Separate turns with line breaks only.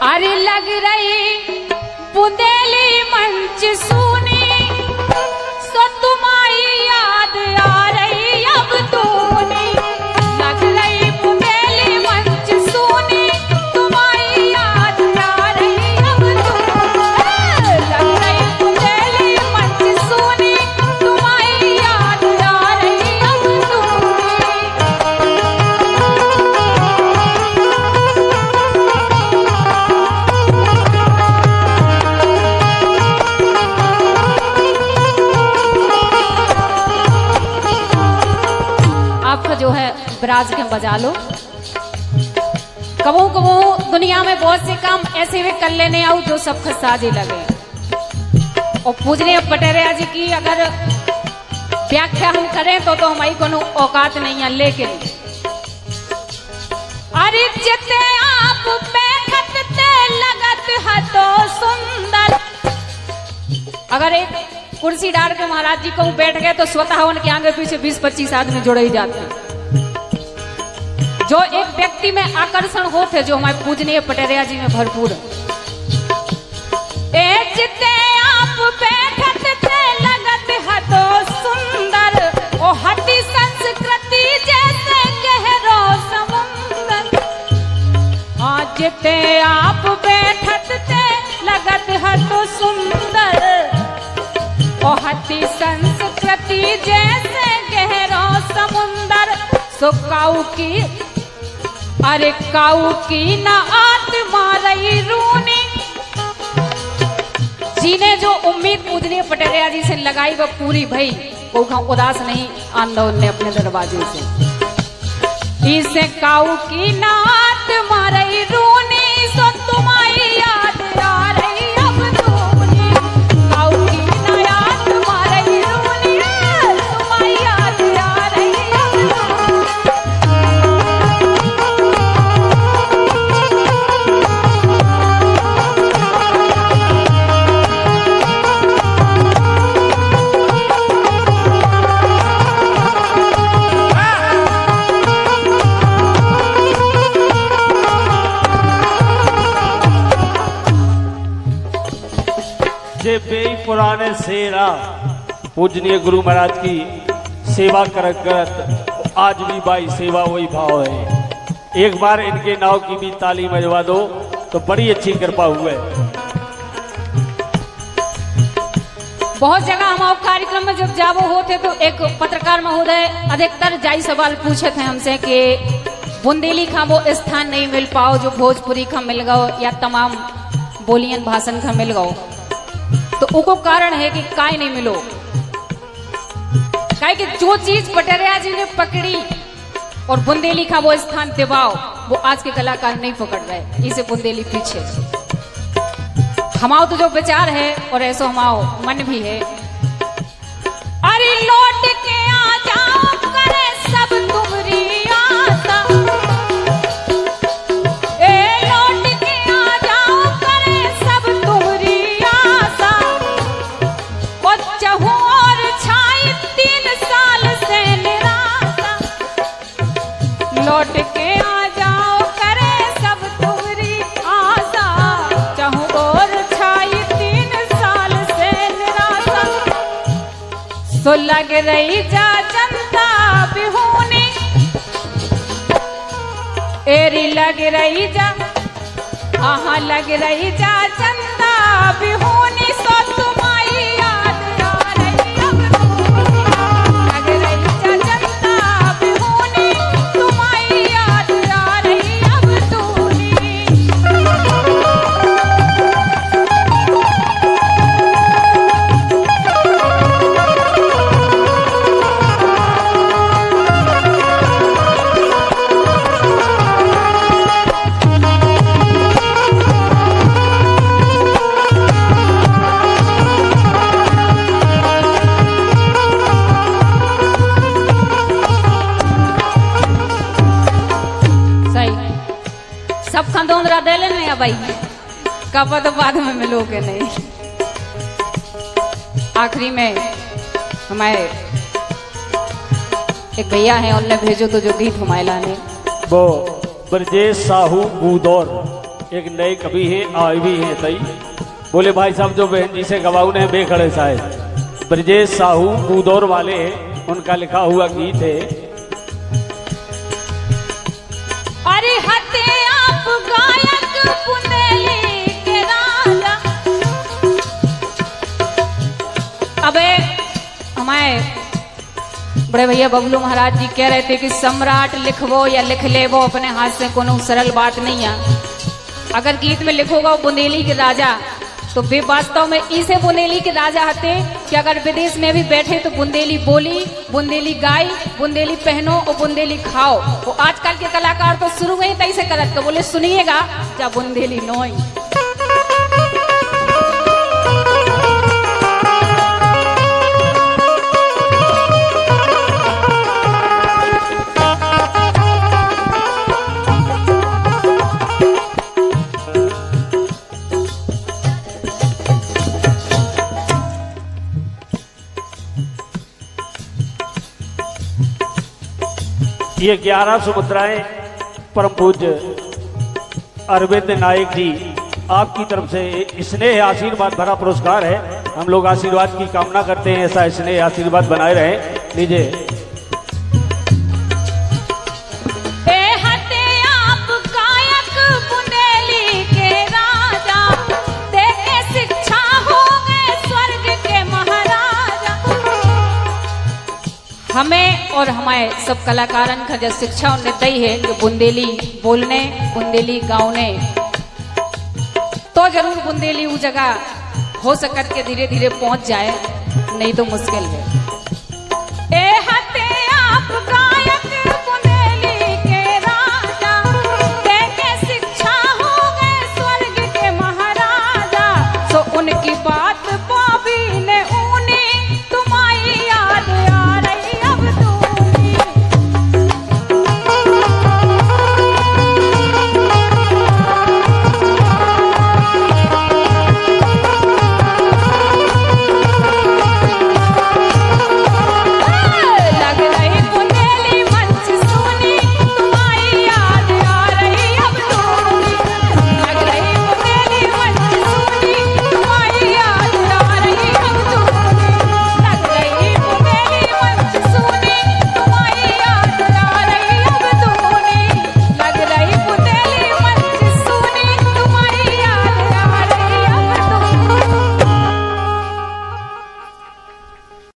अरे लग रही बुंदेली मंच सुनी, सो तुम्हारी याद आ रही अब तूने। लग रही बुंदेली मंच सुनी, तुम्हारी याद आ रही अब तूने। लग रही बुंदेली मंच सुनी, तुम्हारी याद आ रही अब तूने। आपका जो है ब्राज के बजा लो। कबू कबू दुनिया में बहुत से काम ऐसे भी कर लेने आऊ जो सब खसाजे लगे। और पूजनीय पटेरिया जी की अगर व्याख्या हम करें तो हमारी कोनो औकात नहीं है, लेकिन अरे जिते आप बैठत ते लगत है तो सुंदर। अगर एक कुर्सी डाल के महाराज जी को बैठ गए तो स्वतः उनके आगे पीछे 20-25 आदमी जुड़े ही जाते हैं। जो एक व्यक्ति में आकर्षण होते जो हमारे पूजनीय पटेरिया जी में भरपूर है। जिते आप बैठत थे लगत है तो सुंदर, ओ हटी संस्कृति जैसे गहरो समुंदर। हाँ जिते आप बैठत थे लगत है तो सुंदर, ओ हटी संस्कृति जैसे गहरा समुंदर। सो काऊ की अरे काऊ की ना आत्मा रही रूनी। जीने जो उम्मीद पूजनीय पटेरिया जी से लगाई वह पूरी भई, वो उदास नहीं आंदा उनने अपने दरवाजे से। इसे काऊ की ना आत्मा रही रूनी, सो तुम्हारी याद आ रही अब तूने। काऊ की ना आत्मा रही रूनी, तुम्हारी याद आ रही अब
जे बेई पुराने सेरा पूजनीय गुरु महाराज की सेवा करत करत आज भी भाई सेवा वही भाव है। एक बार इनके नाव की भी ताली बजवा दो तो बड़ी अच्छी कृपा हुए।
बहुत जगह हम कार्यक्रम में जब जावो होते तो एक पत्रकार महोदय अधिकतर जाई सवाल पूछे थे हमसे कि बुंदेली का वो स्थान नहीं मिल पाओ जो भोजपुरी का मिल गओ या तमाम बोलियन भाषण का मिल गओ। तो उको कारण है कि काय नहीं मिलो, काय कि जो चीज पटेरिया जी ने पकड़ी और बुंदेली का वो स्थान दिवाओ वो आज के कलाकार नहीं पकड़ रहे। इसे बुंदेली पीछे हमाओ तो जो विचार है और ऐसा हमाओ मन भी है। अरे लौट के आ जाओ करे सब तुम्हारी आशा। लौट के आ जाओ करे सब तुम्हारी आशा। बच्चा हूँ और छाई 3 साल से निराशा। लौट के आ जाओ करे सब तुम्हारी आशा। चाहूँ और छाई 3 साल से निराशा। सो लग रही जा जनता बिहूनी, एरी लग रही जा हाँ लग रही जा जनता बिहूनी। सो तुम्हारी याद आ रही अब तूने। लग रही जा जनता बिहूनी, तुम्हारी याद आ रही अब तूने। सब खंदोंदरा दे लेने भाई कब तो बाद में मिलोगे नहीं। आखिरी में हमारे एक भैया हैं उनने भेजो तो जो गीत हमारे लाने
वो ब्रजेश साहू बूदौर एक नए कवि हैं आए भी हैं तई बोले भाई साहब जो बहन जी से गवाऊ ने बेखड़े साहब ब्रजेश साहू बूदौर वाले हैं, उनका लिखा हुआ गीत है।
अरे हते आप गायक बुंदेली के राजा। अबे हमारे बड़े भैया बबलू महाराज जी कह रहे थे कि सम्राट लिखवो या लिख लेवो अपने हाथ से कोनो सरल बात नहीं है। अगर गीत में लिखोगा बुंदेली के राजा तो वे वास्तव में इसे बुंदेली के राजा हते कि अगर विदेश में भी बैठे तो बुंदेली बोली, बुंदेली गाई, बुंदेली पहनो और बुंदेली खाओ। वो आजकल के कलाकार तो शुरू में ही तई से करत के बोले सुनिएगा जा बुंदेली नोई।
ये 11 सुमुद्राएं परम पूज्य अरविंद नायक जी आपकी तरफ से स्नेह आशीर्वाद भरा पुरस्कार है। हम लोग आशीर्वाद की कामना करते हैं, ऐसा स्नेह आशीर्वाद बनाए रहे। लीजिए।
हमें और हमारे सब कलाकारन का जो शिक्षा उन्हें दी है कि बुंदेली बोलने, बुंदेली गाउने तो जरूर बुंदेली वो जगह हो सकत के धीरे धीरे पहुंच जाए, नहीं तो मुश्किल है।